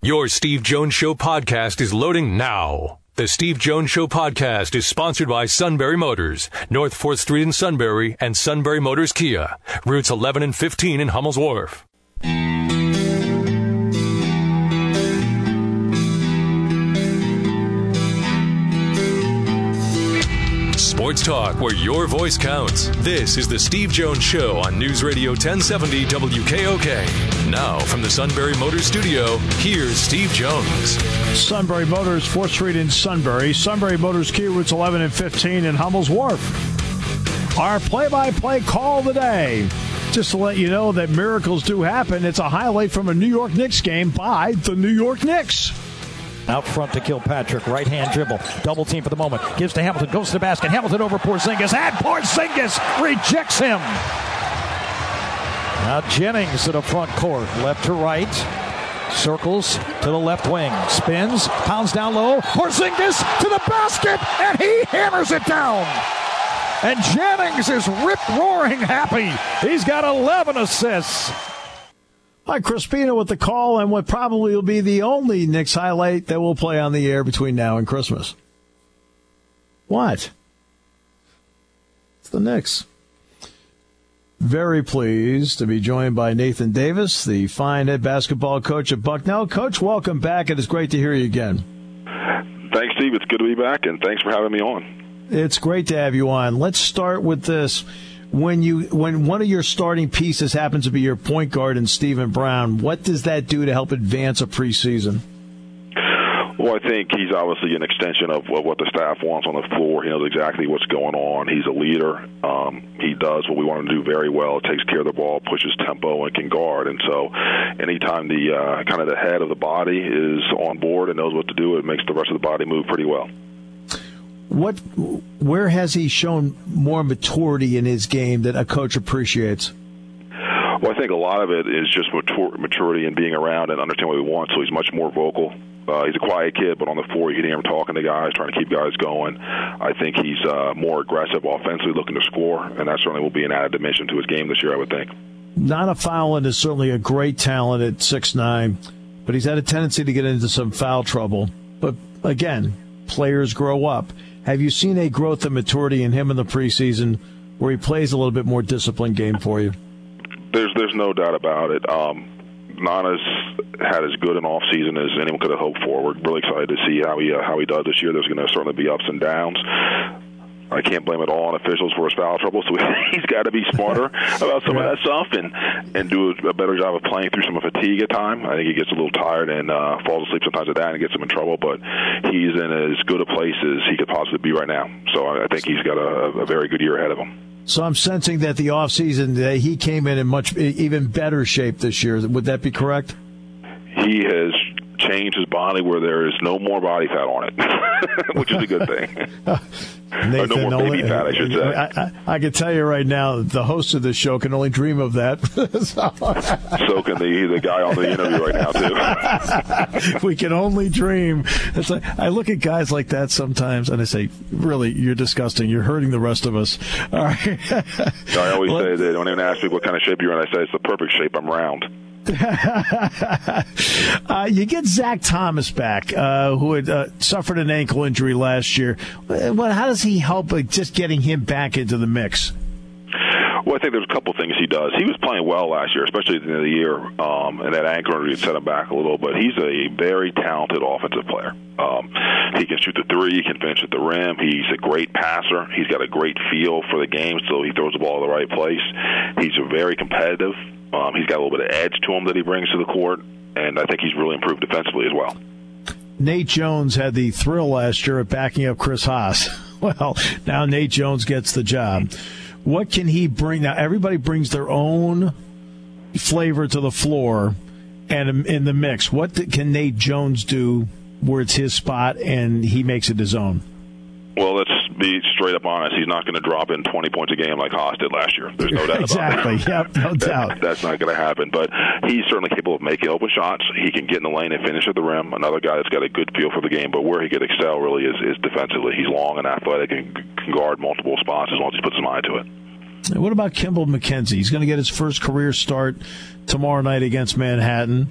Your Steve Jones Show podcast is loading now. The Steve Jones Show podcast is sponsored by Sunbury Motors, North 4th Street in Sunbury, and Sunbury Motors Kia, routes 11 and 15 in Hummel's Wharf. Sports talk where your voice counts. This is the Steve Jones Show on News Radio 1070 WKOK. Now from the Sunbury Motors studio, here's Steve Jones. Sunbury Motors, 4th Street in Sunbury. Sunbury Motors Kia, routes 11 and 15 in Hummel's Wharf. Our play-by-play call of the day. Just to let you know that miracles do happen, it's a highlight from a New York Knicks game by the New York Knicks. Out front to Kilpatrick, right-hand dribble, double team for the moment, gives to Hamilton, goes to the basket, Hamilton over Porzingis, and Porzingis rejects him. Now Jennings to the front court, left to right, circles to the left wing, spins, pounds down low, Porzingis to the basket, and he hammers it down. And Jennings is rip-roaring happy. He's got 11 assists. Hi, Crispino with the call, and what probably will be the only Knicks highlight that will play on the air between now and Christmas. What? It's the Knicks. Very pleased to be joined by Nathan Davis, the fine head basketball coach at Bucknell. Coach, welcome back. It is great to hear you again. Thanks, Steve. It's good to be back, and thanks for having me on. It's great to have you on. Let's start with this. When one of your starting pieces happens to be your point guard in Stephen Brown, what does that do to help advance a preseason? Well, I think he's obviously an extension of what the staff wants on the floor. He knows exactly what's going on. He's a leader. He does what we want him to do very well. Takes care of the ball, pushes tempo, and can guard. And so anytime the kind of the head of the body is on board and knows what to do, it makes the rest of the body move pretty well. Where has he shown more maturity in his game that a coach appreciates? Well, I think a lot of it is just maturity and being around and understanding what he wants. So he's much more vocal. He's a quiet kid, but on the floor you can hear him talking to guys, trying to keep guys going. I think he's more aggressive offensively, looking to score, and that certainly will be an added dimension to his game this year, I would think. Nana Fowlin is certainly a great talent at 6'9", but he's had a tendency to get into some foul trouble. But, again, players grow up. Have you seen a growth and maturity in him in the preseason where he plays a little bit more disciplined game for you? There's no doubt about it. Nana's had as good an off season as anyone could have hoped for. We're really excited to see how he does this year. There's going to certainly be ups and downs. I can't blame it all on officials for his foul trouble, so he's got to be smarter about some of that stuff and do a better job of playing through some fatigue at time. I think he gets a little tired and falls asleep sometimes at that and gets him in trouble, but he's in as good a place as he could possibly be right now. So I think he's got a very good year ahead of him. So I'm sensing that the offseason, he came in much even better shape this year. Would that be correct? He has changed his body where there is no more body fat on it, which is a good thing. Nathan, no more baby fat, I should say. I can tell you right now, the host of this show can only dream of that. So can the guy on the interview right now, too. We can only dream. It's like, I look at guys like that sometimes, and I say, really, you're disgusting. You're hurting the rest of us. All right. I always say, they don't even ask me what kind of shape you're in. I say, it's the perfect shape. I'm round. You get Zach Thomas back, who had suffered an ankle injury last year. How does he help just getting him back into the mix? Well, I think there's a couple things he does. He was playing well last year, especially at the end of the year, and that ankle injury set him back a little, but he's a very talented offensive player. He can shoot the three, he can finish at the rim, he's a great passer, he's got a great feel for the game, so he throws the ball in the right place. He's very competitive. He's got a little bit of edge to him that he brings to the court, and I think he's really improved defensively as well. Nate Jones had the thrill last year of backing up Chris Haas. Well, now Nate Jones gets the job. What can he bring? Now, everybody brings their own flavor to the floor and in the mix. What can Nate Jones do where it's his spot and he makes it his own? Well, let's be straight up honest. He's not going to drop in 20 points a game like Haas did last year. There's no doubt about that. Exactly. Yep, no doubt. That's not going to happen. But he's certainly capable of making open shots. He can get in the lane and finish at the rim. Another guy that's got a good feel for the game. But where he could excel really is defensively. He's long and athletic and can guard multiple spots as long as he puts his mind to it. What about Kimball McKenzie? He's going to get his first career start tomorrow night against Manhattan.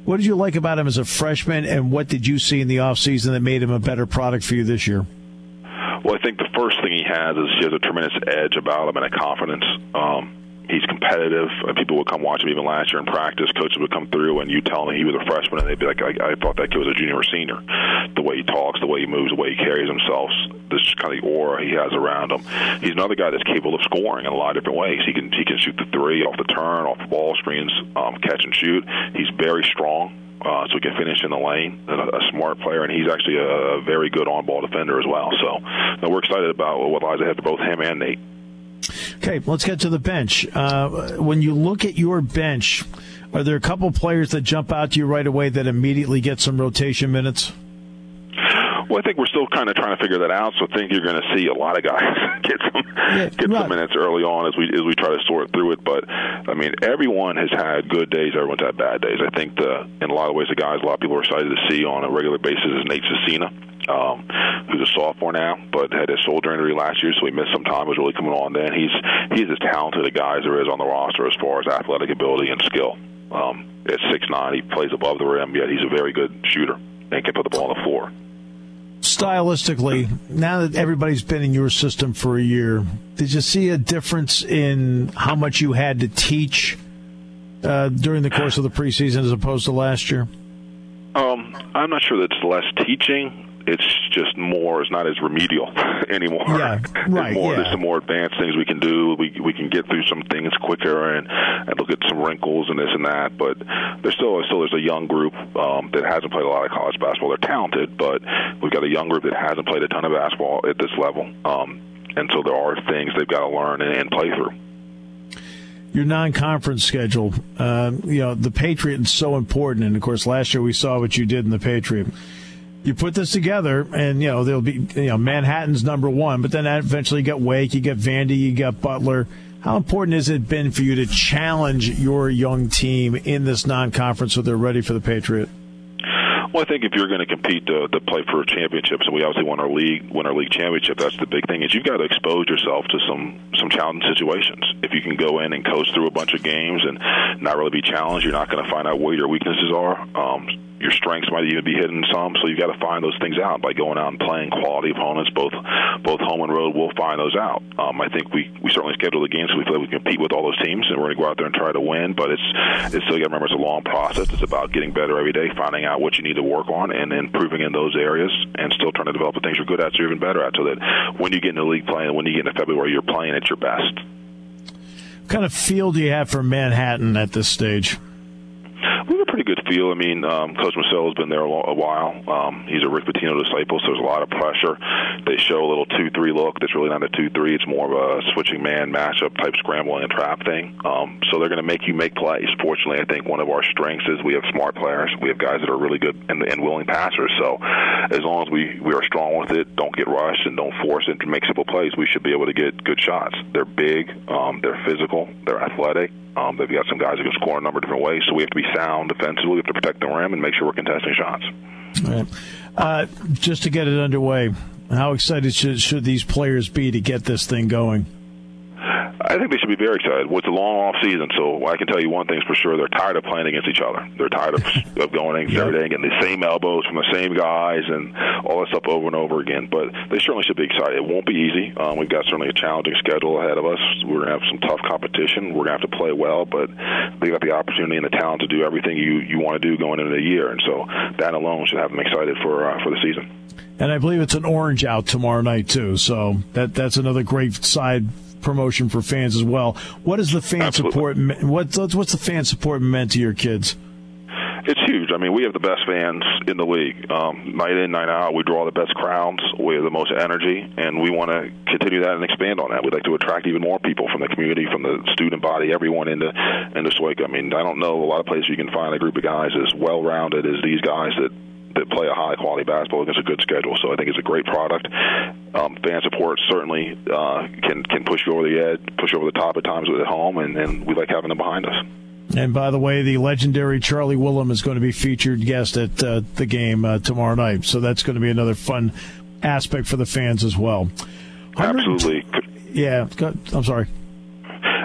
What did you like about him as a freshman, and what did you see in the offseason that made him a better product for you this year? Well, I think the first thing he has a tremendous edge about him and a confidence. He's competitive. People would come watch him even last year in practice. Coaches would come through, and you tell them he was a freshman, and they'd be like, I thought that kid was a junior or senior. The way he talks, the way he moves, the way he carries himself, this kind of aura he has around him. He's another guy that's capable of scoring in a lot of different ways. He can shoot the three, off the turn, off the ball screens, catch and shoot. He's very strong. So he can finish in the lane, a smart player, and he's actually a very good on-ball defender as well. So we're excited about what lies ahead for both him and Nate. Okay, let's get to the bench. When you look at your bench, are there a couple players that jump out to you right away that immediately get some rotation minutes? Well, I think we're still kind of trying to figure that out. So I think you're going to see a lot of guys get some minutes early on as we try to sort through it. But I mean, everyone has had good days. Everyone's had bad days. I think in a lot of ways, the guys a lot of people are excited to see on a regular basis is Nate Cecina, who's a sophomore now, but had a shoulder injury last year, so he missed some time. Was really coming on then. He's as talented a guy as there is on the roster as far as athletic ability and skill. At 6'9", he plays above the rim, yet he's a very good shooter and can put the ball on the floor. Stylistically, now that everybody's been in your system for a year, did you see a difference in how much you had to teach during the course of the preseason as opposed to last year? I'm not sure that it's less teaching. It's just more. It's not as remedial anymore. Yeah, right. There's some more advanced things we can do. We can get through some things quicker and look at some wrinkles and this and that. But there's a young group that hasn't played a lot of college basketball. They're talented, but we've got a young group that hasn't played a ton of basketball at this level. And so there are things they've got to learn and play through. Your non-conference schedule, the Patriot is so important. And, of course, last year we saw what you did in the Patriot. You put this together, and, there'll be, Manhattan's number one, but then eventually you got Wake, you got Vandy, you got Butler. How important has it been for you to challenge your young team in this non-conference so they're ready for the Patriot? Well, I think if you're going to compete to play for championships, and we obviously win our league championship, that's the big thing, is you've got to expose yourself to some challenging situations. If you can go in and coast through a bunch of games and not really be challenged, you're not going to find out where your weaknesses are. Your strengths might even be hidden some, so you've got to find those things out by going out and playing quality opponents, both home and road. We'll find those out. I think we certainly schedule the games so we feel like we compete with all those teams, and we're going to go out there and try to win. But it's still, you got to remember, it's a long process. It's about getting better every day, finding out what you need to work on, and improving in those areas, and still trying to develop the things you're good at, so you're even better at, so that when you get in the league play and when you get into February, you're playing at your best. What kind of feel do you have for Manhattan at this stage? We have a pretty good feel. I mean, Coach Masello has been there a while. He's a Rick Pitino disciple, so there's a lot of pressure. They show a little 2-3 look that's really not a 2-3. It's more of a switching man matchup type scrambling and trap thing. So they're going to make you make plays. Fortunately, I think one of our strengths is we have smart players. We have guys that are really good and willing passers. So as long as we are strong with it, don't get rushed, and don't force it to make simple plays, we should be able to get good shots. They're big. They're physical. They're athletic. They've got some guys that can score a number of different ways, so we have to be sound defensively. We have to protect the rim and make sure we're contesting shots. All right. Just to get it underway, how excited should these players be to get this thing going? I think they should be very excited. Well, it's a long off season, so I can tell you one thing's for sure: they're tired of playing against each other. They're tired of going every day and getting the same elbows from the same guys and all that stuff over and over again. But they certainly should be excited. It won't be easy. We've got certainly a challenging schedule ahead of us. We're going to have some tough competition. We're going to have to play well, but they got the opportunity and the talent to do everything you want to do going into the year, and so that alone should have them excited for the season. And I believe it's an orange out tomorrow night too, so that's another great side promotion for fans as well. What is the fan support? What's the fan support meant to your kids? It's huge. I mean, we have the best fans in the league. Night in, night out, we draw the best crowds. We have the most energy, and we want to continue that and expand on that. We'd like to attract even more people from the community, from the student body, everyone into Stoika. I mean, I don't know a lot of places you can find a group of guys as well-rounded as these guys that play a high-quality basketball against a good schedule. So I think it's a great product. Fan support certainly can push you over the edge, push you over the top at times at home, and we like having them behind us. And by the way, the legendary Charlie Willem is going to be featured guest at the game tomorrow night. So that's going to be another fun aspect for the fans as well. Absolutely. Yeah, I'm sorry.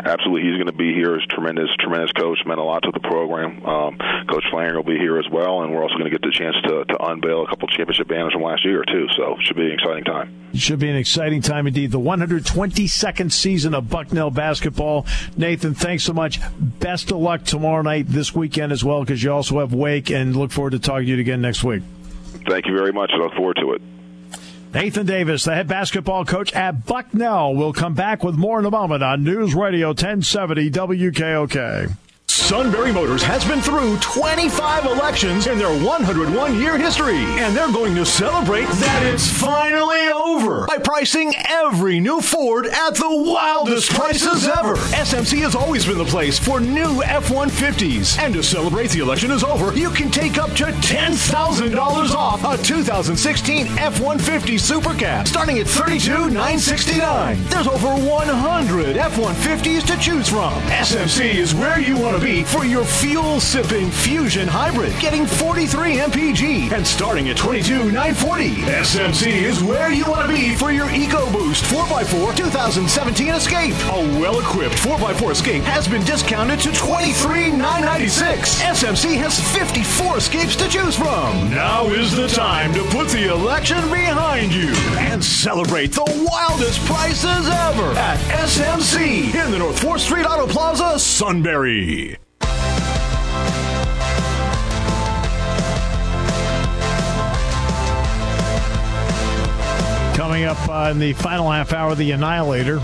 absolutely, he's going to be here. He's a tremendous coach, meant a lot to the program. Coach Flannery will be here as well, and we're also going to get the chance to unveil a couple championship banners from last year, too. So it should be an exciting time. It should be an exciting time indeed. The 122nd season of Bucknell basketball. Nathan, thanks so much. Best of luck tomorrow night, this weekend as well, because you also have Wake, and look forward to talking to you again next week. Thank you very much. I look forward to it. Nathan Davis, the head basketball coach at Bucknell, will come back with more in a moment on News Radio 1070 WKOK. Sunbury Motors has been through 25 elections in their 101-year history, and they're going to celebrate that it's finally over by pricing every new Ford at the wildest prices ever. SMC has always been the place for new F-150s, and to celebrate the election is over, you can take up to $10,000 off a 2016 F-150 Super Cab, starting at $32,969. There's over 100 F-150s to choose from. SMC is where you want to be for your fuel-sipping Fusion Hybrid, getting 43 mpg and starting at $22,940. SMC is where you want to be for your EcoBoost 4x4 2017 Escape. A well-equipped 4x4 Escape has been discounted to $23,996. SMC has 54 Escapes to choose from. Now is the time to put the election behind you and celebrate the wildest prices ever at SMC in the North 4th Street Auto Plaza, Sunbury. Coming up in the final half hour, the Annihilator.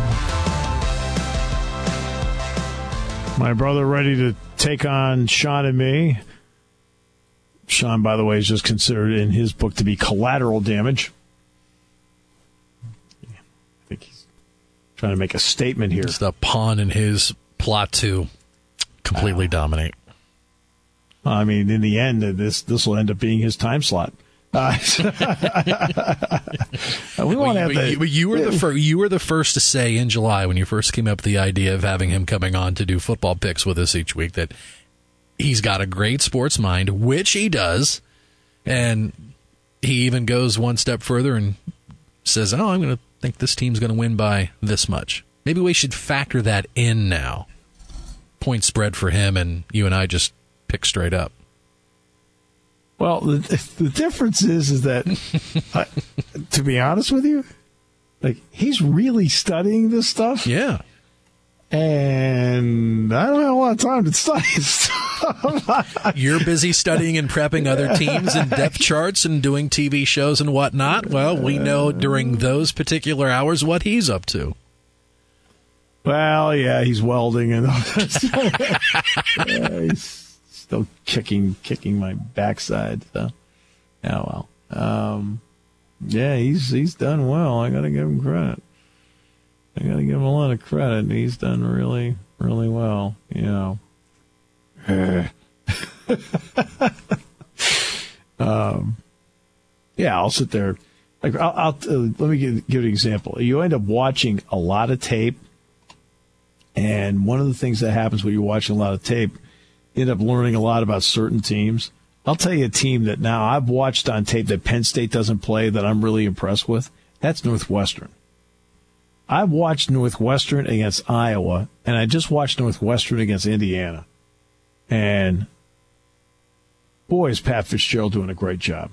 My brother ready to take on Sean and me. Sean, by the way, is just considered in his book to be collateral damage. I think he's trying to make a statement here. It's the pawn in his plot to completely dominate. I mean, in the end, this will end up being his time slot. We won't have that. You were the first to say in July, when you first came up with the idea of having him coming on to do football picks with us each week, that he's got a great sports mind, which he does, and he even goes one step further and says, "Oh, I'm going to think this team's going to win by this much." Maybe we should factor that in now. Point spread for him, and you and I just pick straight up. Well, the difference is that, to be honest with you, like, he's really studying this stuff. Yeah. And I don't have a lot of time to study stuff. You're busy studying and prepping other teams and depth charts and doing TV shows and whatnot. Well, we know during those particular hours what he's up to. Well, yeah, he's welding and he's still kicking my backside. So, yeah, well, yeah, he's done well. I got to give him credit. I got to give him a lot of credit. He's done really, really well. You know. Yeah, I'll sit there. Like, I'll let me give you an example. You end up watching a lot of tape. And one of the things that happens when you're watching a lot of tape, you end up learning a lot about certain teams. I'll tell you a team that now I've watched on tape that Penn State doesn't play that I'm really impressed with. That's Northwestern. I've watched Northwestern against Iowa, and I just watched Northwestern against Indiana. And, boy, is Pat Fitzgerald doing a great job.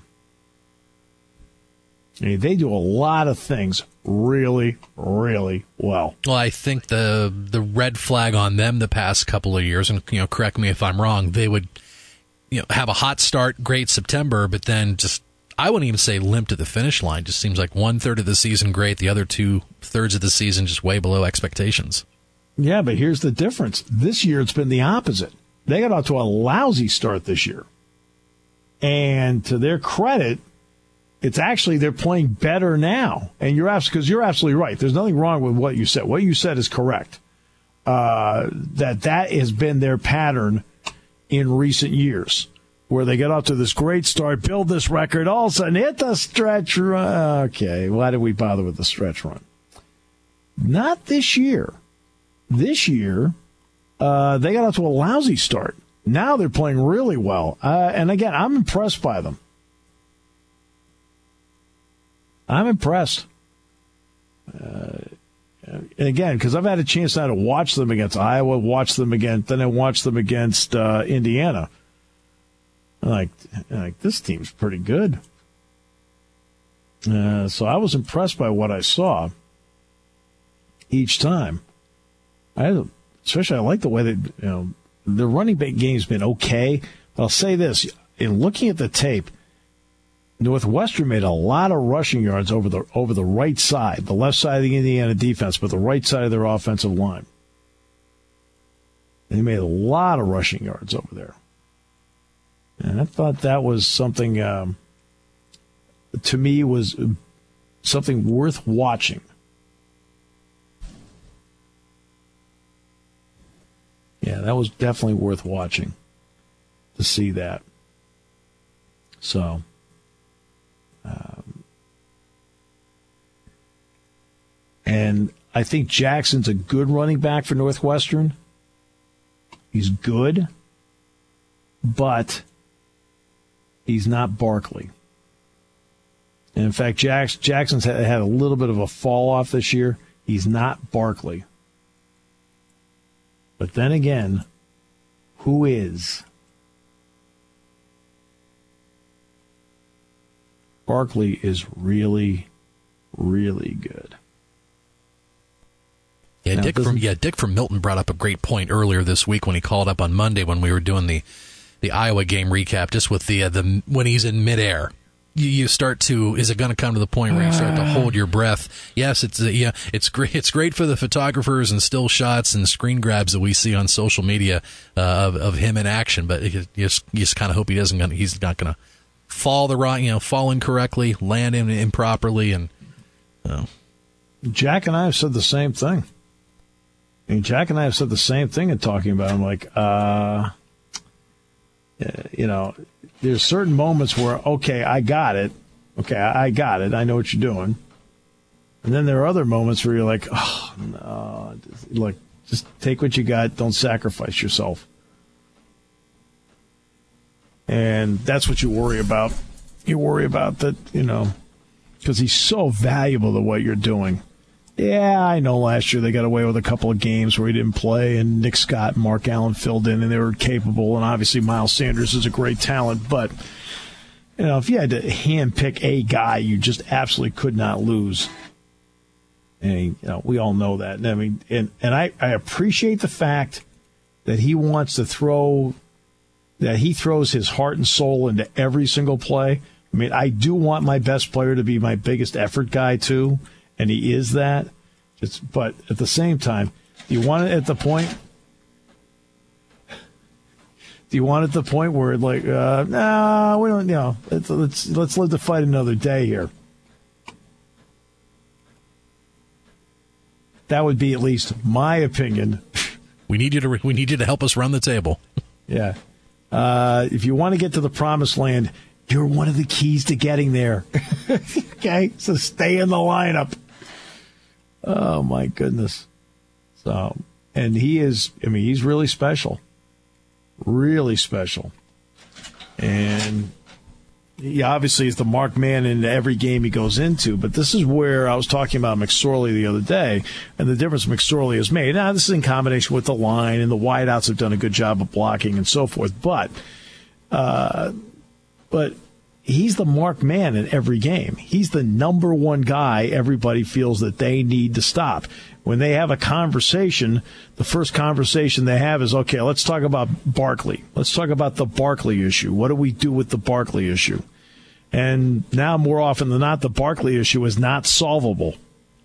I mean, they do a lot of things really, really well. Well, I think the red flag on them the past couple of years, and correct me if I'm wrong, they would have a hot start, great September, but then just, I wouldn't even say limp to the finish line. Just seems like 1/3 of the season great, the other 2/3 of the season just way below expectations. Yeah, but here's the difference. This year it's been the opposite. They got off to a lousy start this year. And to their credit, it's actually they're playing better now. And you're absolutely right. There's nothing wrong with what you said. What you said is correct. That has been their pattern in recent years, where they get off to this great start, build this record, all of a sudden hit the stretch run. Okay, why did we bother with the stretch run? Not this year. This year, they got off to a lousy start. Now they're playing really well. And again, I'm impressed by them. I'm impressed. And again, because I've had a chance now to watch them against Iowa, then I watched them against Indiana. I'm like, this team's pretty good. So I was impressed by what I saw each time. Especially I like the way that the running back game's been okay. But I'll say this: in looking at the tape, Northwestern made a lot of rushing yards over the right side, the left side of the Indiana defense, but the right side of their offensive line. They made a lot of rushing yards over there. And I thought that was something, to me, was something worth watching. Yeah, that was definitely worth watching to see that. So, and I think Jackson's a good running back for Northwestern. He's good, but he's not Barkley. And in fact, Jackson's had a little bit of a fall off this year. He's not Barkley. But then again, who is? Barkley is really, really good. Yeah, Dick from Milton brought up a great point earlier this week when he called up on Monday when we were doing the Iowa game recap, just with the when he's in midair. You start to, is it going to come to the point where you start to hold your breath? Yes, it's great. It's great for the photographers and still shots and screen grabs that we see on social media of him in action. But you just kind of hope he's not going to fall fall incorrectly, land improperly, and Jack and I have said the same thing. I mean, Jack and I have said the same thing in talking about him. Like, there's certain moments where, okay, I got it. Okay, I got it. I know what you're doing. And then there are other moments where you're like, oh, no. Look, just take what you got. Don't sacrifice yourself. And that's what you worry about. You worry about that, because he's so valuable to what you're doing. Yeah, I know last year they got away with a couple of games where he didn't play, and Nick Scott and Mark Allen filled in, and they were capable, and obviously Miles Sanders is a great talent. But, if you had to handpick a guy you just absolutely could not lose, and, we all know that. And I mean, and I appreciate the fact that he wants to he throws his heart and soul into every single play. I mean, I do want my best player to be my biggest effort guy, too. And he is that. But at the same time, do you want it at the point? Do you want it at the point where like, no, we don't. Let's live to fight another day here. That would be at least my opinion. We need you to help us run the table. Yeah. If you want to get to the promised land, you're one of the keys to getting there. Okay, so stay in the lineup. Oh, my goodness. So, and he's really special. Really special. And he obviously is the marked man in every game he goes into, but this is where I was talking about McSorley the other day, and the difference McSorley has made. Now, this is in combination with the line, and the wideouts have done a good job of blocking and so forth, but he's the marked man in every game. He's the number one guy everybody feels that they need to stop. When they have a conversation, the first conversation they have is, okay, let's talk about Barkley. Let's talk about the Barkley issue. What do we do with the Barkley issue? And now, more often than not, the Barkley issue is not solvable.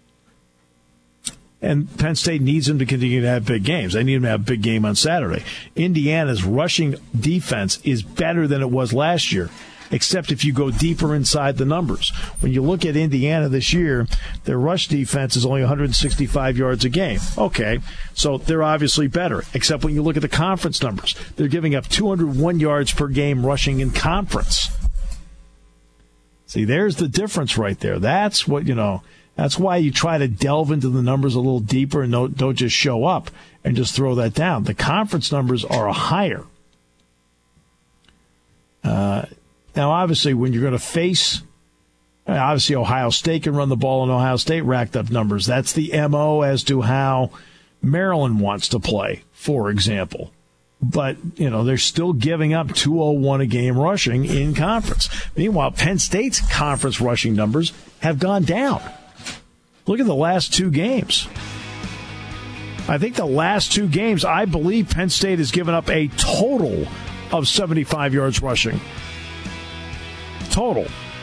And Penn State needs him to continue to have big games. They need him to have a big game on Saturday. Indiana's rushing defense is better than it was last year, except if you go deeper inside the numbers. When you look at Indiana this year, their rush defense is only 165 yards a game. Okay, so they're obviously better, except when you look at the conference numbers. They're giving up 201 yards per game rushing in conference. See, there's the difference right there. That's what, that's why you try to delve into the numbers a little deeper and don't just show up and just throw that down. The conference numbers are higher. Now, obviously, when you're going to face Obviously, Ohio State can run the ball, and Ohio State racked up numbers. That's the MO as to how Maryland wants to play, for example. But, they're still giving up 201 a game rushing in conference. Meanwhile, Penn State's conference rushing numbers have gone down. Look at the last 2 games. I think the last 2 games, I believe Penn State has given up a total of 75 yards rushing. Total.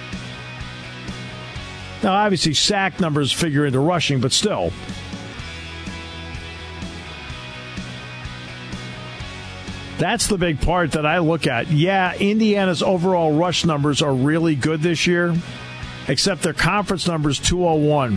Now, obviously, sack numbers figure into rushing, but still. That's the big part that I look at. Yeah, Indiana's overall rush numbers are really good this year, except their conference numbers 201.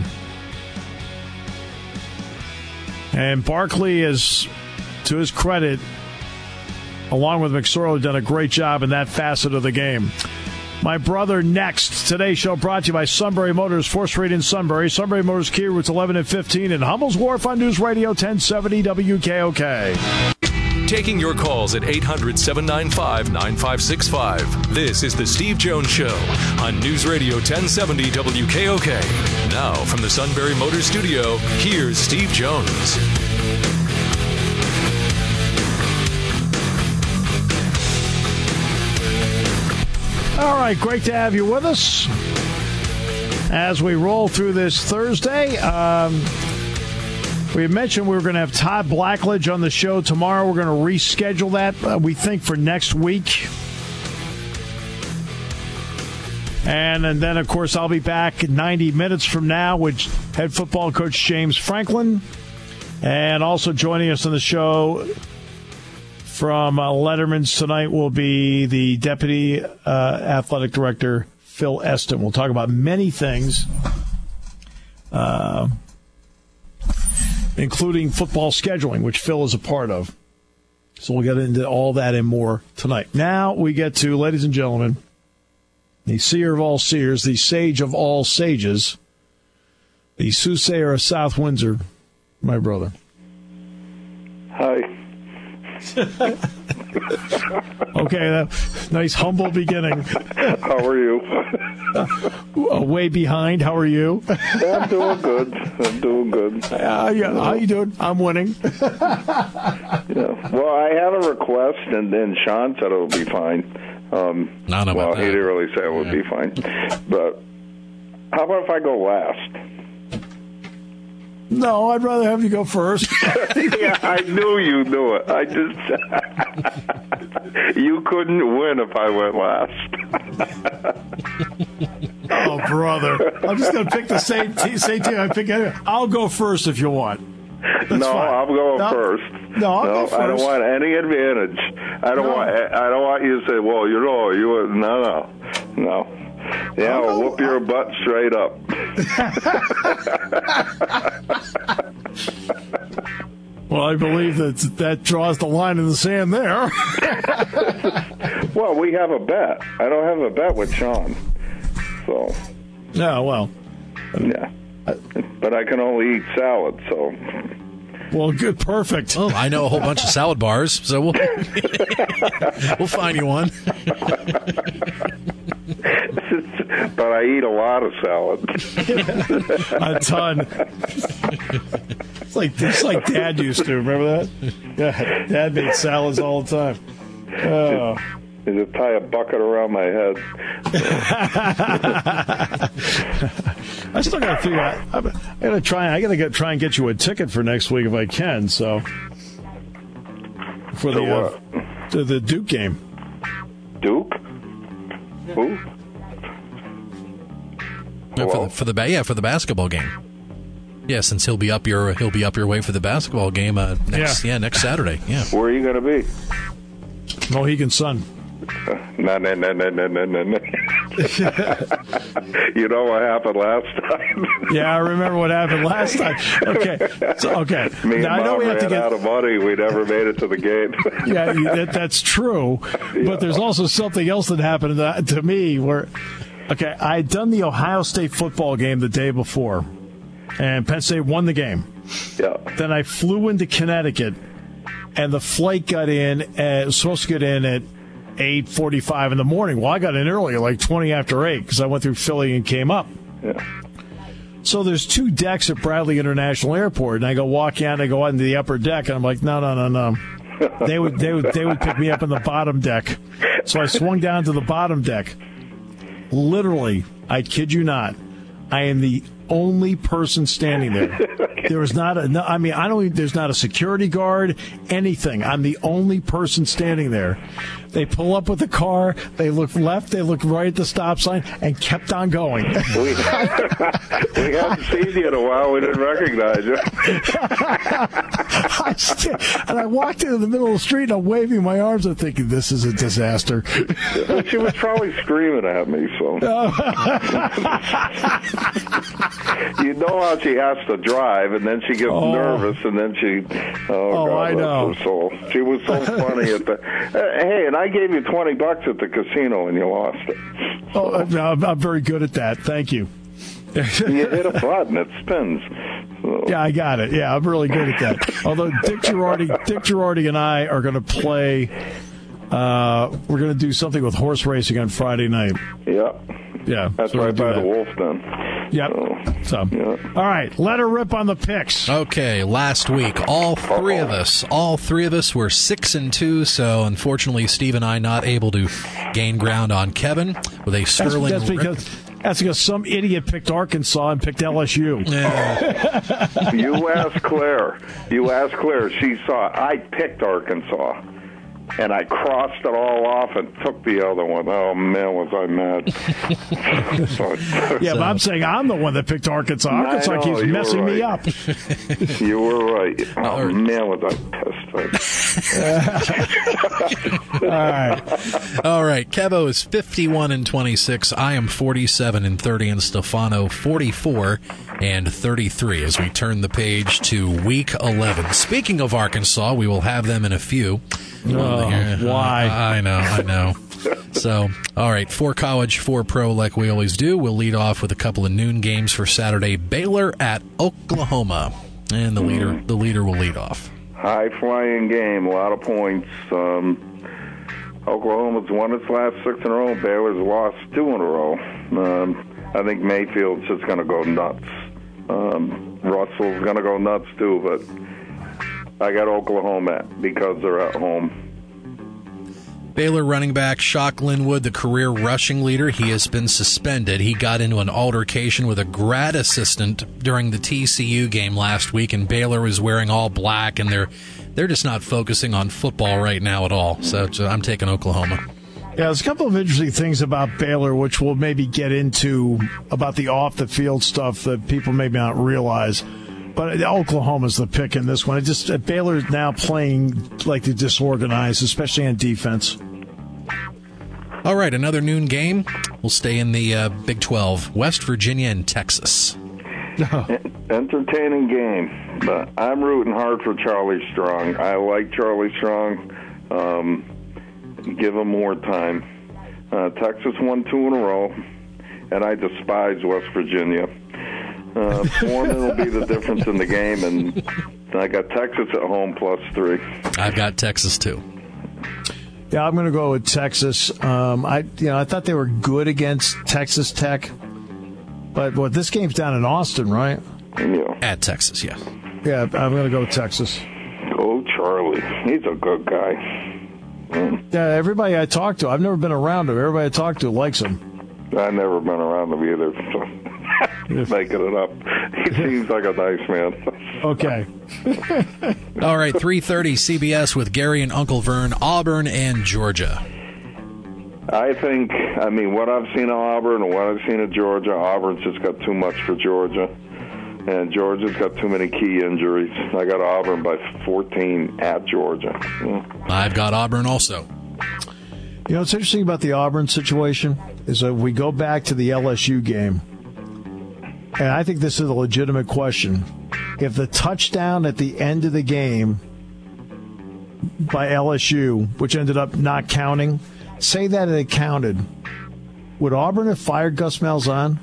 And Barkley is, to his credit, along with McSorley, done a great job in that facet of the game. My brother next. Today's show brought to you by Sunbury Motors, 4th Street in Sunbury. Sunbury Motors Kia, routes 11 and 15, and Hummel's Wharf on News Radio 1070 WKOK. Taking your calls at 800-795-9565. This is the Steve Jones Show on News Radio 1070 WKOK. Now, from the Sunbury Motors Studio, here's Steve Jones. All right, great to have you with us as we roll through this Thursday. We mentioned we were going to have Todd Blackledge on the show tomorrow. We're going to reschedule that, we think, for next week. And then, of course, I'll be back 90 minutes from now with head football coach James Franklin. And also joining us on the show from Letterman's tonight will be the Deputy Athletic Director, Phil Eston. We'll talk about many things, including football scheduling, which Phil is a part of. So we'll get into all that and more tonight. Now we get to, ladies and gentlemen, the seer of all seers, the sage of all sages, the soothsayer of South Windsor, my brother. Hi. Okay, nice humble beginning. How are you? Way behind. How are you? I'm doing good. Yeah, how you doing? I'm winning. Yeah. Well, I had a request, and then Sean said it would be fine. He didn't really say it would be fine. But how about if I go last? No, I'd rather have you go first. Yeah, I knew you knew it. I just you couldn't win if I went last. Oh, brother! I'm just going to pick the same team I pick. Anyway. I'll go first if you want. That's fine. I'm going first. No, I'll go first. I don't want any advantage. I don't want you to say, "Well, you." No. Yeah, I'll whoop your butt straight up. Well, I believe that draws the line in the sand there. Well, we have a bet. I don't have a bet with Sean. So. No, well. Yeah. But I can only eat salad, so. Well, good, perfect. Oh, I know a whole bunch of salad bars, so we'll find you one. But I eat a lot of salad. A ton. It's like Dad used to. Remember that? Yeah, Dad made salads all the time. Oh. Just tie a bucket around my head. I still got to figure out. I got to try and get you a ticket for next week if I can. So for the Duke game. Duke? Who? For the basketball game. Yeah, since he'll be up your way for the basketball game next Saturday. Yeah. Where are you going to be? Mohegan Sun. No. You know what happened last time? Yeah, I remember what happened last time. Okay. Me and Mom ran out of money. We never made it to the game. Yeah, that's true. But there's also something else that happened to me where, I had done the Ohio State football game the day before, and Penn State won the game. Yeah. Then I flew into Connecticut, and the flight got in, was supposed to get in at 8:45 in the morning. Well, I got in early, like 20 after 8, because I went through Philly and came up. Yeah. So there's 2 decks at Bradley International Airport, and I walk out, and I go out into the upper deck, and I'm like, no. They would pick me up in the bottom deck. So I swung down to the bottom deck. Literally, I kid you not, I am the only person standing there. There was not there's not a security guard, anything. I'm the only person standing there. They pull up with the car, they look left, they look right at the stop sign, and kept on going. We hadn't seen you in a while. We didn't recognize you. And I walked into the middle of the street, and I'm waving my arms. I'm thinking, this is a disaster. She was probably screaming at me, so. You know how she has to drive, and then she gets nervous, and then she, God, I know. Her soul. She was so funny at the, hey, and I gave you $20 at the casino, and you lost it. So. I'm very good at that. Thank you. You hit a button, it spins. So. Yeah, I got it. Yeah, I'm really good at that. Although Dick Girardi and I are going to play, we're going to do something with horse racing on Friday night. Yeah. Yeah. That's so right by the Wolf Den. Yep. Yeah. All right, let her rip on the picks. Okay, last week, all three of us were 6-2, so unfortunately Steve and I not able to gain ground on Kevin with a sterling. That's because some idiot picked Arkansas and picked LSU. Yeah. You asked Claire. She saw I picked Arkansas. And I crossed it all off and took the other one. Oh, man, was I mad. Yeah, but I'm saying I'm the one that picked Arkansas. Arkansas keeps messing me up. You were right. Oh, man, was I pissed. All right. Kevo is 51-26. I am 47-30, and Stefano 44-33 as we turn the page to Week 11. Speaking of Arkansas, we will have them in a few. Why? I know. So, all right, 4 college, 4 pro like we always do. We'll lead off with a couple of noon games for Saturday. Baylor at Oklahoma. And the leader will lead off. High-flying game, a lot of points. Oklahoma's won its last 6 in a row. Baylor's lost 2 in a row. I think Mayfield's just going to go nuts. Russell's going to go nuts, too, but I got Oklahoma because they're at home. Baylor running back Shock Linwood, the career rushing leader, he has been suspended. He got into an altercation with a grad assistant during the TCU game last week, and Baylor is wearing all black, and they're just not focusing on football right now at all. So I'm taking Oklahoma. Yeah, there's a couple of interesting things about Baylor, which we'll maybe get into about the off-the-field stuff that people may not realize. But Oklahoma's the pick in this one. Baylor's now playing like they're disorganized, especially on defense. All right, another noon game. We'll stay in the Big 12, West Virginia and Texas. Entertaining game, but I'm rooting hard for Charlie Strong. I like Charlie Strong. Give him more time. Texas won 2 in a row, and I despise West Virginia. Foreman will be the difference in the game, and I got Texas at home +3. I've got Texas too. Yeah, I'm going to go with Texas. I thought they were good against Texas Tech, but this game's down in Austin, right? Yeah. At Texas, yeah. Yeah, I'm going to go with Texas. Go Charlie. He's a good guy. Yeah, everybody I talk to, I've never been around him. Everybody I talk to likes him. I've never been around him either, so making it up. He seems like a nice man. Okay. All right, 3:30 CBS with Gary and Uncle Vern, Auburn and Georgia. I think, what I've seen of Auburn and what I've seen of Georgia, Auburn's just got too much for Georgia. And Georgia's got too many key injuries. I got Auburn by 14 at Georgia. Yeah. I've got Auburn also. You know, what's interesting about the Auburn situation is that we go back to the LSU game, and I think this is a legitimate question. If the touchdown at the end of the game by LSU, which ended up not counting, say that it counted, would Auburn have fired Gus Malzahn?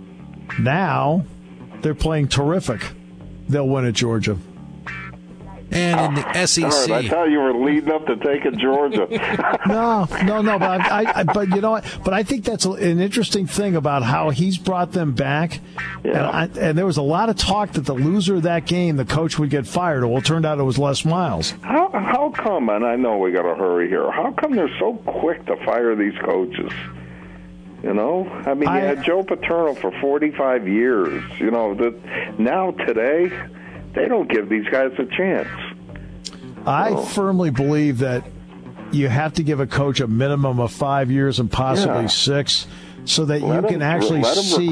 Now they're playing terrific. They'll win at Georgia. And in the SEC, I thought you were leading up to taking Georgia. No. But you know what? But I think that's an interesting thing about how he's brought them back. Yeah. And there was a lot of talk that the loser of that game, the coach would get fired. Well, it turned out it was Les Miles. How come? And I know we got to hurry here. How come they're so quick to fire these coaches? You know, I mean, you had Joe Paterno for 45 years. You know, now today, they don't give these guys a chance. I firmly believe that you have to give a coach a minimum of 5 years and possibly 6, so that you can actually see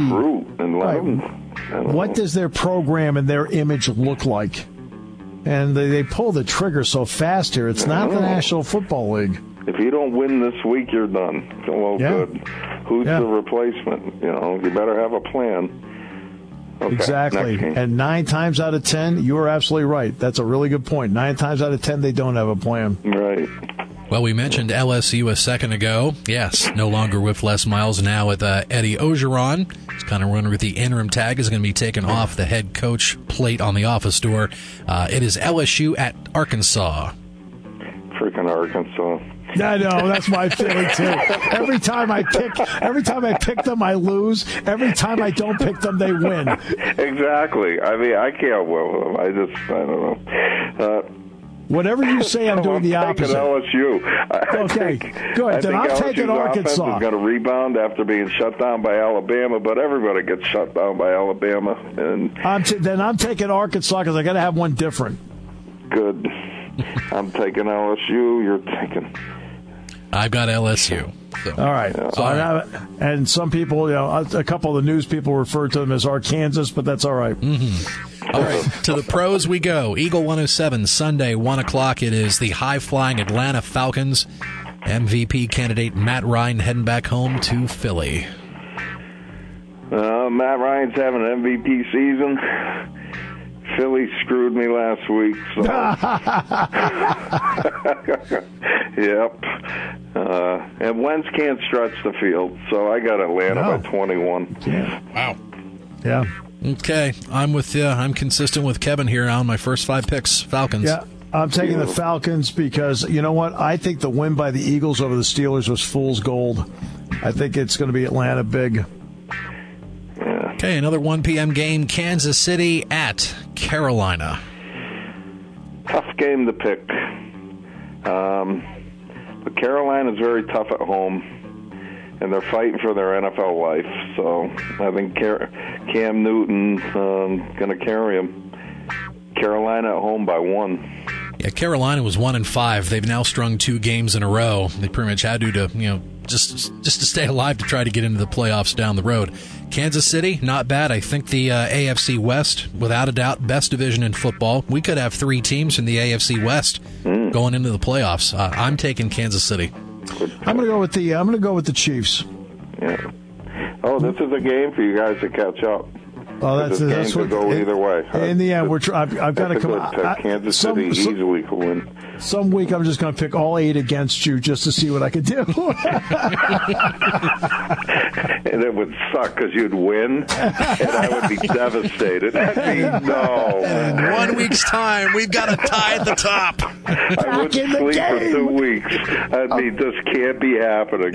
what does their program and their image look like. And they pull the trigger so fast here. It's not the National Football League. If you don't win this week, you're done. Well, good. Who's the replacement? You know, you better have a plan. Okay, exactly. And 9 times out of 10, you're absolutely right. That's a really good point. 9 times out of 10, they don't have a plan. Right. Well, we mentioned LSU a second ago. Yes, no longer with Les Miles, now with Eddie Ogeron. He's kind of running with the interim tag, is going to be taken off the head coach plate on the office door. It is LSU at Arkansas. Freaking Arkansas. I know, that's my feeling too. Every time I pick them, I lose. Every time I don't pick them, they win. Exactly. I mean, I can't will them. I don't know. Whatever you say, I'm doing the opposite. I'm taking LSU. Okay, good. Then I'm taking Arkansas. Offense is going to rebound after being shut down by Alabama, but everybody gets shut down by Alabama. And then I'm taking Arkansas because I got to have one different. Good. I'm taking LSU. You're taking. I've got LSU. So. All right. And some people, a couple of the news people refer to them as Arkansas, but that's all right. Mm-hmm. All right. To the pros we go. Eagle 107, Sunday, 1 o'clock. It is the high-flying Atlanta Falcons. MVP candidate Matt Ryan heading back home to Philly. Matt Ryan's having an MVP season. Philly screwed me last week, so. Yep. And Wentz can't stretch the field, so I got Atlanta by 21. Yeah. Wow. Yeah. Okay. I'm consistent with Kevin here on my first 5 picks. Falcons. Yeah. I'm taking the Falcons because, you know what? I think the win by the Eagles over the Steelers was fool's gold. I think it's going to be Atlanta big. Okay, another 1 p.m. game, Kansas City at Carolina. Tough game to pick. But Carolina's very tough at home, and they're fighting for their NFL life. So I think Cam Newton's going to carry them. Carolina at home by 1. Yeah, Carolina was 1-5. They've now strung 2 games in a row. They pretty much had to just to stay alive to try to get into the playoffs down the road. Kansas City, not bad. I think the AFC West, without a doubt, best division in football. We could have 3 teams in the AFC West going into the playoffs. I'm taking Kansas City. I'm going to go with the Chiefs. Yeah. Oh, this is a game for you guys to catch up. Oh, that's what go either way. In the end, I've got to come out. Kansas City easily could win. Some week I'm just going to pick all 8 against you just to see what I could do. And it would suck because you'd win, and I would be devastated. No. In 1 week's time, we've got a tie at the top. I wouldn't sleep for 2 weeks. I mean, this can't be happening.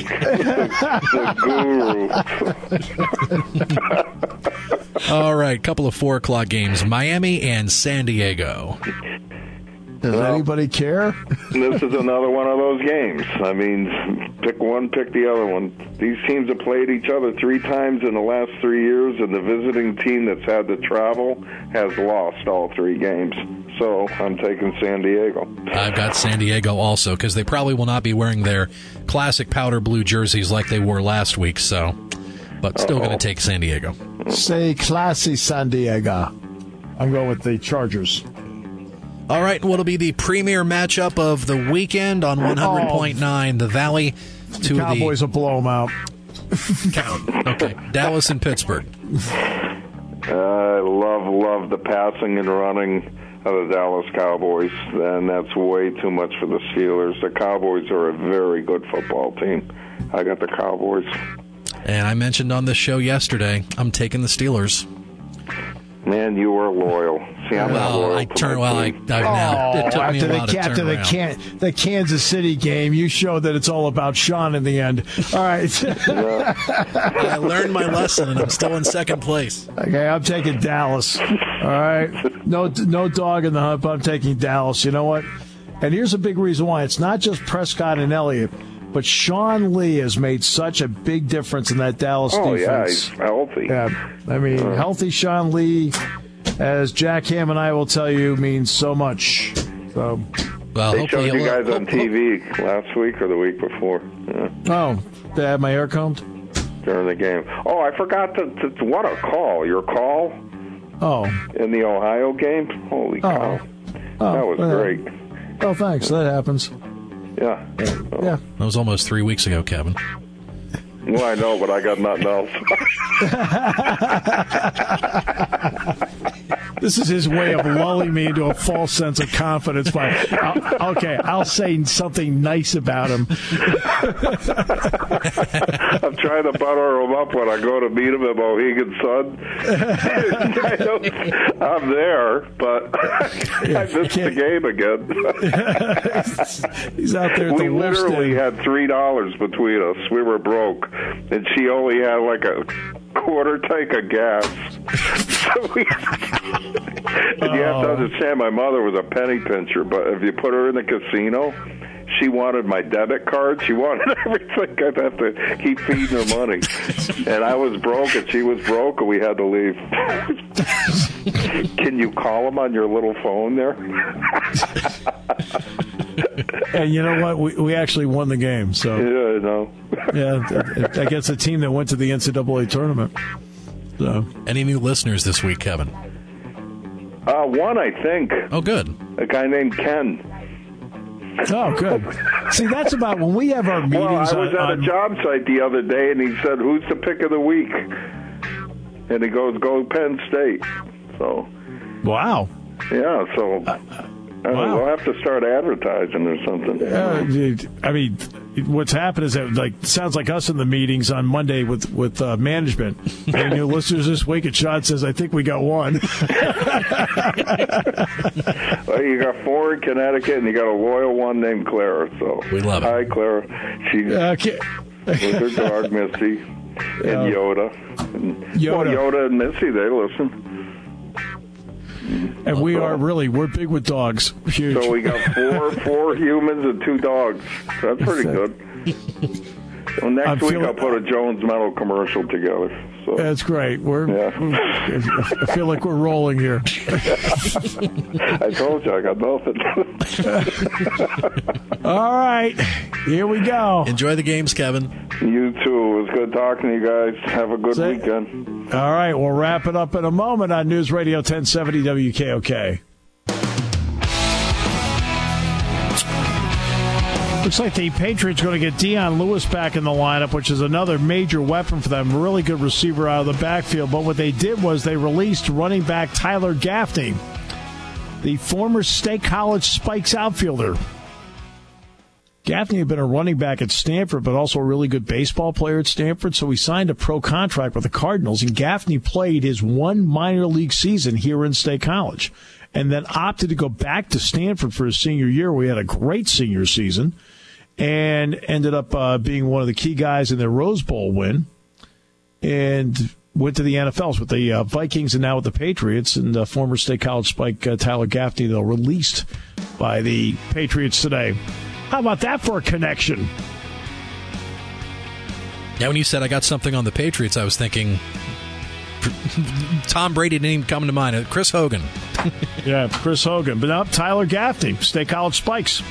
The guru. All right, couple of 4 o'clock games. Miami and San Diego. Does anybody care? This is another one of those games. I mean, pick one, pick the other one. These teams have played each other 3 times in the last 3 years, and the visiting team that's had to travel has lost all 3 games. So I'm taking San Diego. I've got San Diego also, because they probably will not be wearing their classic powder blue jerseys like they wore last week. So, but still going to take San Diego. Say classy San Diego. I'm going with the Chargers. All right, what'll be the premier matchup of the weekend on 100.9 The Valley? The Cowboys will blow them out. Okay, Dallas and Pittsburgh. I love the passing and running of the Dallas Cowboys, and that's way too much for the Steelers. The Cowboys are a very good football team. I got the Cowboys. And I mentioned on this show yesterday, I'm taking the Steelers. Man, you are loyal. See, I'm not loyal. It took me a while to turn around. The Kansas City game, you showed that it's all about Sean in the end. All right. I learned my lesson, and I'm still in second place. Okay, I'm taking Dallas. All right. No dog in the hunt, but I'm taking Dallas. You know what? And here's a big reason why. It's not just Prescott and Elliott, but Sean Lee has made such a big difference in that Dallas defense. Oh, yeah, he's healthy. Yeah, I mean, healthy Sean Lee, as Jack Ham and I will tell you, means so much. So, well, they showed you guys on TV last week or the week before. Yeah. Oh, they had my hair combed? During the game. Oh, I forgot to what a call. Your call? Oh. In the Ohio game? Holy cow. That was great. Oh, thanks. That happens. Yeah. Yeah. That was almost 3 weeks ago, Kevin. Well, I know, but I got nothing else. This is his way of lulling me into a false sense of confidence by, I'll say something nice about him. I'm trying to butter him up when I go to meet him at Mohegan Sun. I'm there, but I missed the game again. He's out there at we the literally had $3 between us. We were broke, and she only had like a quarter tank of gas. And you have to understand, my mother was a penny pincher, but if you put her in the casino, she wanted my debit card. She wanted everything. I'd have to keep feeding her money. And I was broke, and she was broke, and we had to leave. Can you call them on your little phone there? And you know what? We actually won the game. So yeah, I know. Yeah, against a team that went to the NCAA tournament. So, any new listeners this week, Kevin? One, I think. Oh, good. A guy named Ken. Oh, good. See, that's about when we have our meetings. Well, I was at a job site the other day, and he said, "Who's the pick of the week?" And he goes, "Go Penn State." So. Wow. Yeah. So. Wow. We'll have to start advertising or something. I mean, what's happened is that sounds like us in the meetings on Monday with management. And your listeners this week, and Sean says, "I think we got one." Well, you got 4 in Connecticut, and you got a loyal one named Clara. So we love it. Hi, Clara. She's with her dog Missy and Yoda. Yoda and Missy, they listen. And we're big with dogs. Huge. So we got four humans and 2 dogs. That's pretty good. Well, next week I'll put a Jones Metal commercial together. So. That's great. I feel like we're rolling here. I told you I got nothing. All right, here we go. Enjoy the games, Kevin. You too. It was good talking to you guys. Have a good weekend. All right, we'll wrap it up in a moment on News Radio 1070 WKOK. Looks like the Patriots are going to get Dion Lewis back in the lineup, which is another major weapon for them. Really good receiver out of the backfield. But what they did was they released running back Tyler Gaffney, the former State College Spikes outfielder. Gaffney had been a running back at Stanford, but also a really good baseball player at Stanford, so he signed a pro contract with the Cardinals, and Gaffney played his one minor league season here in State College, and then opted to go back to Stanford for his senior year, where he had a great senior season, and ended up being one of the key guys in their Rose Bowl win, and went to the NFLs with the Vikings and now with the Patriots, and former State College Spike Tyler Gaffney, though, released by the Patriots today. How about that for a connection? Yeah, when you said I got something on the Patriots, I was thinking Tom Brady didn't even come to mind. Chris Hogan. Yeah, Chris Hogan. But now Tyler Gaffney, State College Spikes.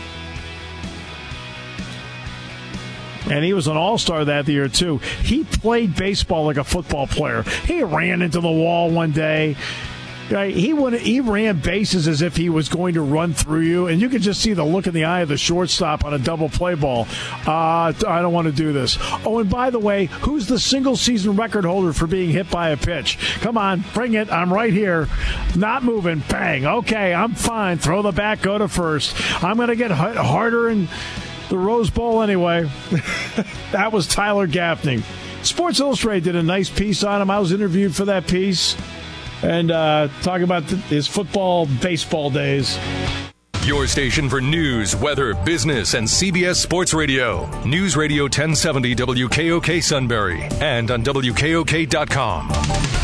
And he was an all-star that year, too. He played baseball like a football player. He ran into the wall one day. He ran bases as if he was going to run through you, and you could just see the look in the eye of the shortstop on a double play ball. I don't want to do this. Oh, and by the way, who's the single-season record holder for being hit by a pitch? Come on, bring it. I'm right here. Not moving. Bang. Okay, I'm fine. Throw the bat, go to first. I'm going to get harder in the Rose Bowl anyway. That was Tyler Gaffney. Sports Illustrated did a nice piece on him. I was interviewed for that piece. and talk about his football, baseball days. Your station for news, weather, business, and CBS Sports Radio. News Radio 1070 WKOK Sunbury and on WKOK.com.